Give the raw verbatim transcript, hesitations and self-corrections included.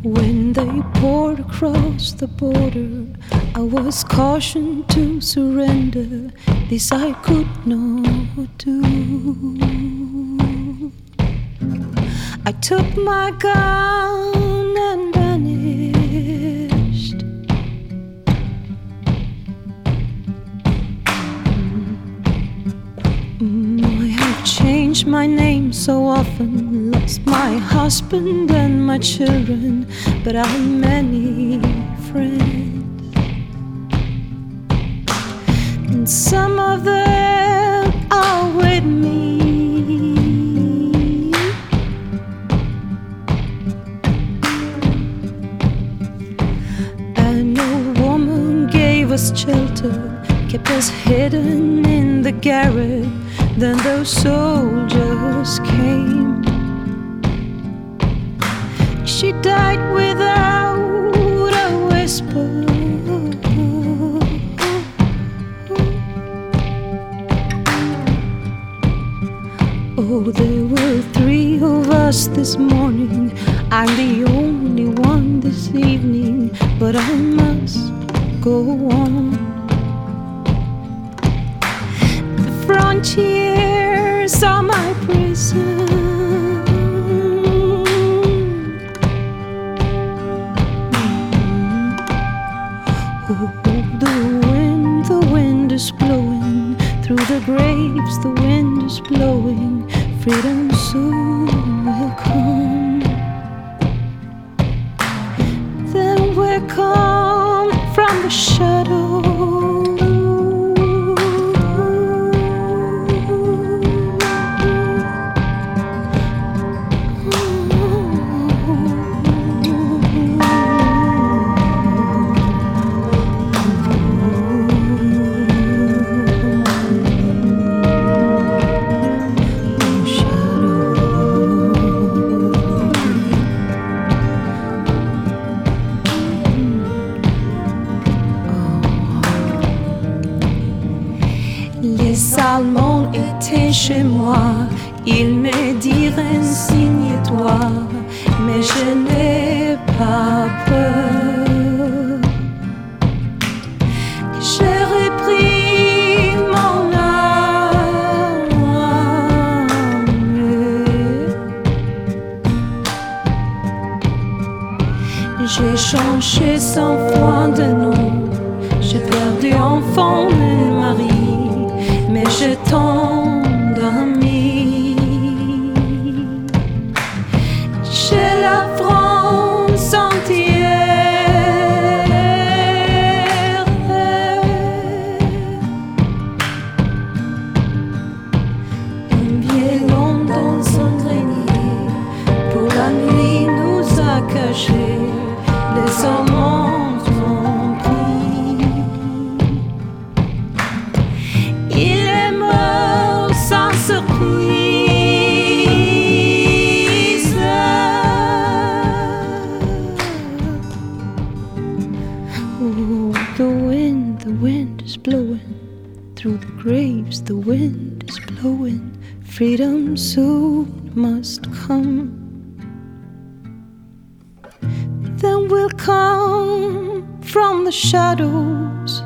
When they poured across the border, I was cautioned to surrender. This I could not do. I took my gun and vanished. Mm, I have changed my name so often, lost my husband and my children, but I have many friends, and some of them are with me. And a woman gave us shelter, kept us hidden in the garret. Then those soldiers came. She died without a whisper. Oh, there were three of us this morning. I'm the only one this evening, but I must go on. The frontiers are my prison. Oh, the wind, the wind is blowing through the graves, the wind is blowing. Freedom soon will come. Then we'll come from the shadow. Les Allemands étaient chez moi, ils me diraient signe-toi, mais je n'ai pas peur. J'ai repris mon âme. J'ai changé cent fois de nom, j'ai perdu enfant et mari, mais je t'endormis. J'ai la France entière. Un violon dans son grenier, pour la nuit nous a cachés. Les amants ont pris. Il est mort sans surprise. Oh, the wind, the wind is blowing through the graves, the wind is blowing. Freedom soon must come. Then we'll come from the shadows.